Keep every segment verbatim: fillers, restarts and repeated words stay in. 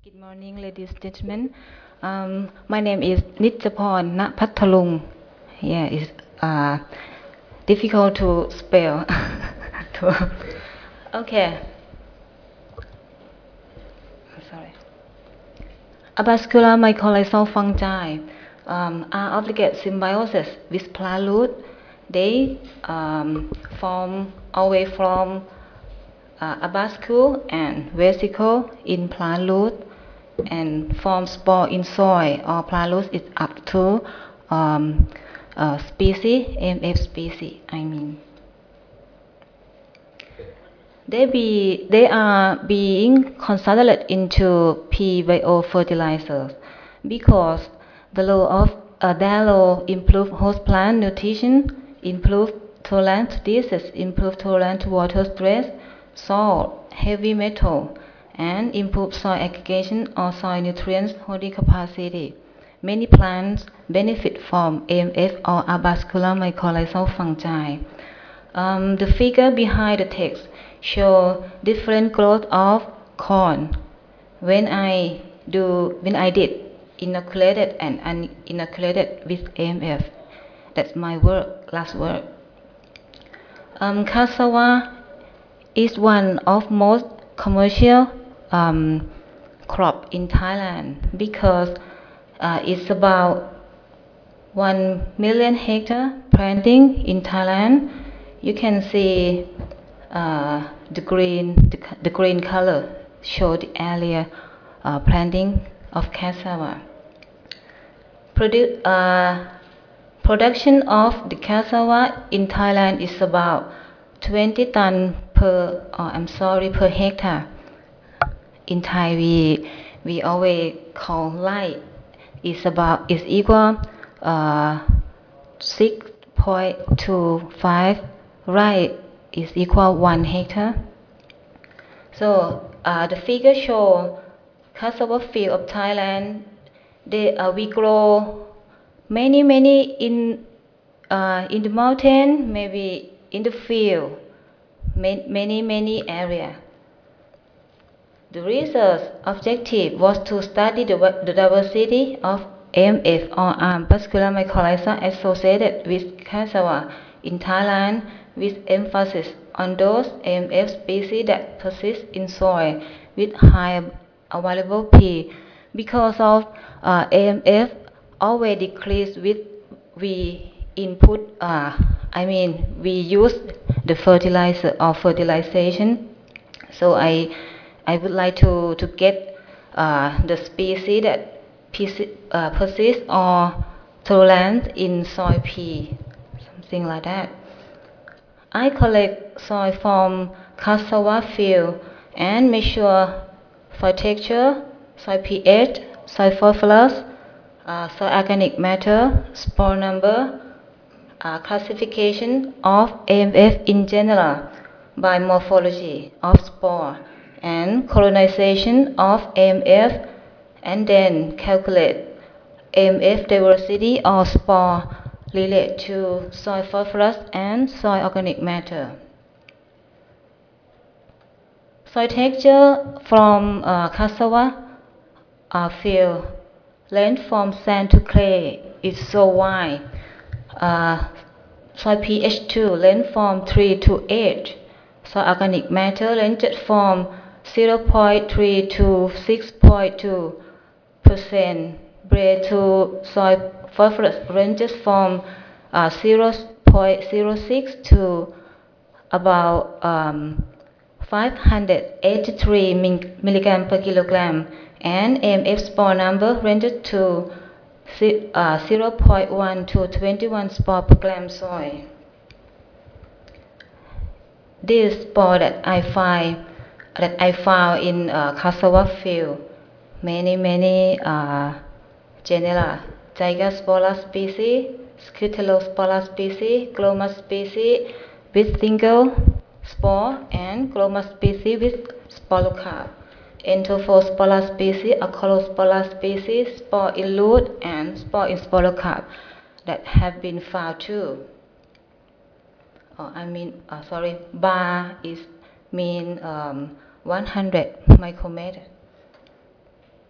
Good morning, ladies and gentlemen. Um, my name is Nitjaporn Napathalung. Yeah, it's uh, difficult to spell. Okay. Sorry. Avascular mycorrhizal fungi um, are obligate symbiosis with plant root. They um, form away from uh, avascule and vesicle in plant root and form spore in soil or plant root is up to um, uh, species, A M F species, I mean. They, be, they are being considered into P-biofertilizers because the law of uh, their law improve host plant nutrition, improve tolerance to disease, improve tolerance to water stress, salt, heavy metal, and improve soil aggregation or soil nutrients holding capacity. Many plants benefit from A M F or avascular mycorrhizal fungi. Um, the figure behind the text show different growth of corn. When I do, when I did inoculated and uninoculated with A M F, that's my work, last work. Um, cassava is one of most commercial um, crop in Thailand because uh, it's about one million hectare planting in Thailand. You can see uh, the green, the, the green color show the area uh, planting of cassava. Produ uh, production of the cassava in Thailand is about twenty ton per, oh, I'm sorry, per hectare. In Thai, we we always call light is about is equal uh, six point two five right is equal one hectare. So uh, the figure show cassava field of Thailand. They uh, we grow many many in uh, in the mountain, maybe in the field, many many area. The research objective was to study the, the diversity of A M F or arm vascular mycorrhiza associated with cassava in Thailand, with emphasis on those A M F species that persist in soil with high available P. Because of uh, A M F always decreased with we input, uh, I mean we use the fertilizer or fertilization. So I I would like to, to get uh, the species that uh, persist or tolerant in soil P, something like that. I collect soil from cassava field and measure soil texture, soil pH, soil phosphorus, uh, soil organic matter, spore number, uh, classification of A M F in general by morphology of spore and colonization of A M F, and then calculate A M F diversity or spore related to soil phosphorus and soil organic matter. Soil texture from uh, cassava uh, field length from sand to clay is so wide. Uh, soil pH two length from three to eight. Soil organic matter ranges from zero point three to six point two percent. Bread to soil phosphorus ranges from uh, zero point zero six to about um, five hundred eighty-three milligram per kilogram, and A M F spore number ranges to uh, zero point one to twenty-one spore per gram soil. This spore that I find that I found in uh, cassava field, many many uh, genera, Zygospora species, Scutellospora species, Gloma species with single spore, and Gloma species with sporocarp. Entophosphora species, Acolospora species, spore in root, and spore in sporocarp that have been found too. Oh, I mean, uh, sorry, bar is mean um, one hundred micrometer.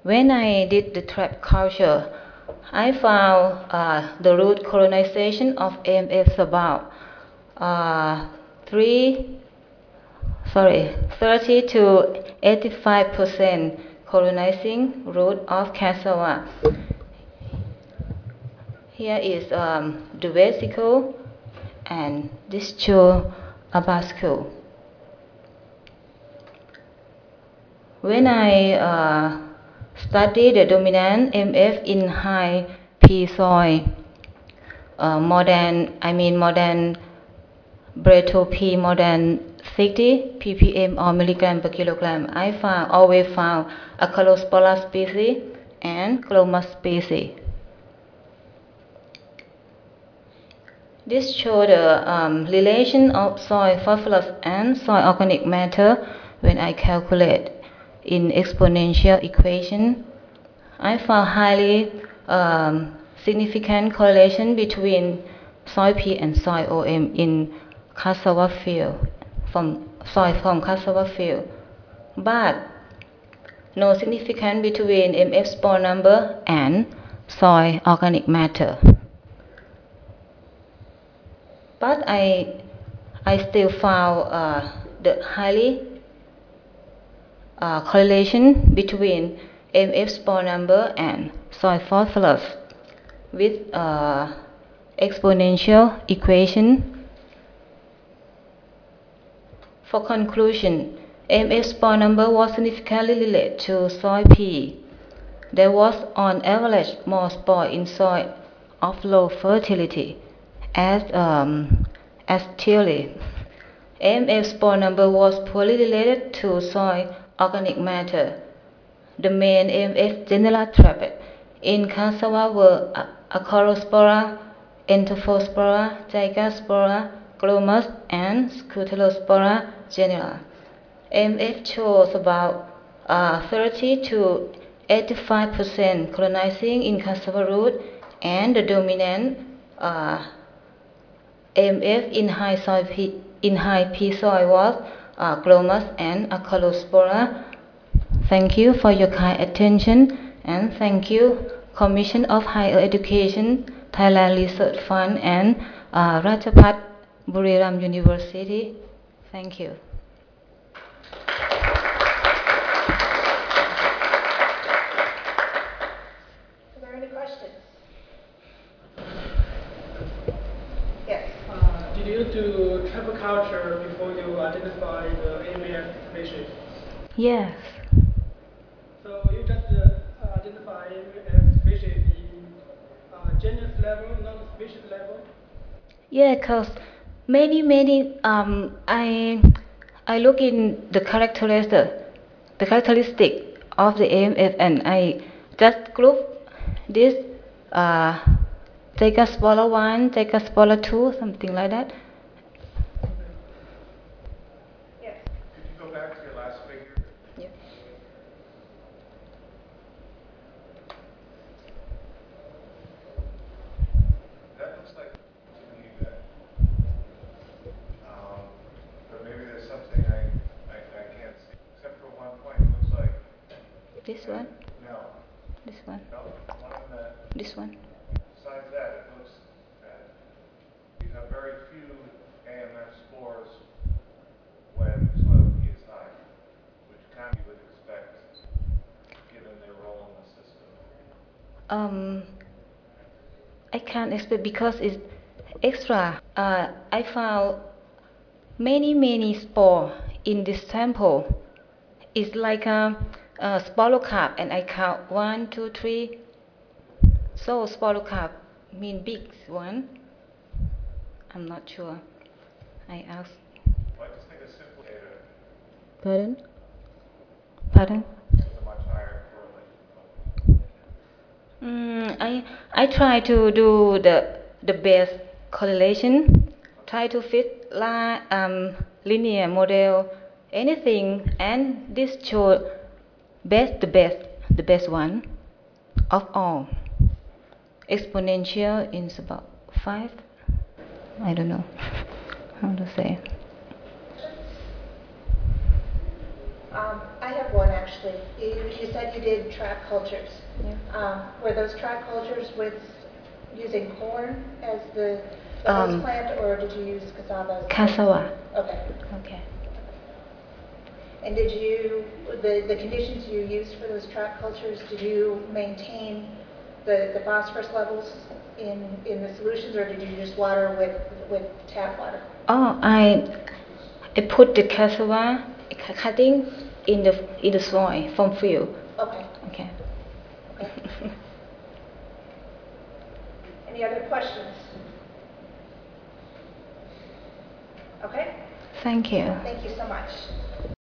when I did the trap culture, I found uh, the root colonization of A M F is about uh, three, sorry, thirty to eighty-five percent colonizing root of cassava. Here is um, the vesicle, and this show a bascle. When I uh, study the dominant M F in high P soil, uh, more than, I mean more than Breto P more than sixty ppm or milligram per kilogram, I found, always found a Calospora species and Chlomus species. This shows the um, relation of soil phosphorus and soil organic matter when I calculate in exponential equation. I found highly um, significant correlation between soil P and soil O M in cassava field, from soil from cassava field, but no significance between M F spore number and soil organic matter. But I, I still found uh, the highly uh, correlation between M F spore number and soil phosphorus with uh, exponential equation. For conclusion, M F spore number was significantly related to soil P. There was on average more spore in soil of low fertility as, um, as theory. M F spore number was poorly related to soil organic matter. The main M F genera trapped in cassava were Acrospora, Entophosphora, Zygospora, Glomus, and Scutellospora genera. M F shows about uh, thirty to eighty-five percent colonizing in cassava root, and the dominant uh, M F in high soil P, in high P soil was uh, Glomus and Acrospora. Thank you for your kind attention, and thank you Commission of Higher Education, Thailand Research Fund, and uh, Ratchapat Buriram University. Thank you. Are there any questions? Yes. Uh, did you do trap culture before you identify the A M F species? Yes. So you just uh, identify A M F species in uh, genus level, not species level? Yeah, because many, many, um, I, I look in the characteristic, the characteristic of the A M F, and I just group this uh, Zygospora one, Zygospora two, something like that. Yes. Could you go back to your last figure? Yeah. That looks like to me that, um, but maybe there's something I, I, I can't see, except for one point, it looks like. This one, No, this one, no, one of the, this one. besides that, it looks that you have very few A M F spores when soil P is high, which kind of you would expect, given their role in the system. Um, I can't explain because it's extra. Uh, I found many, many spore in this sample. It's like a, a sporocarp, and I count one, two, three. So sporocarp mean big one. I'm not sure. I asked. Well, I just think it's simply a, Pardon? Pardon? a much higher correlation. Mm, I I try to do the the best correlation. Try to fit li um, linear model, anything, and this show best the best the best one of all. Exponential is about five. I don't know how to say. Um, I have one actually. You, you said you did track cultures. Yeah. Um, were those track cultures with using corn as the, the host Um, plant, or did you use cassava? As the Cassava. host? Okay. Okay. And did you, the, the conditions you used for those track cultures, did you maintain the, the phosphorus levels in, in the solutions, or did you just water with, with tap water? Oh, I I put the cassava cu- cutting in the in the soil from field. Okay. Okay. Okay. Any other questions? Okay. Thank you. Thank you so much.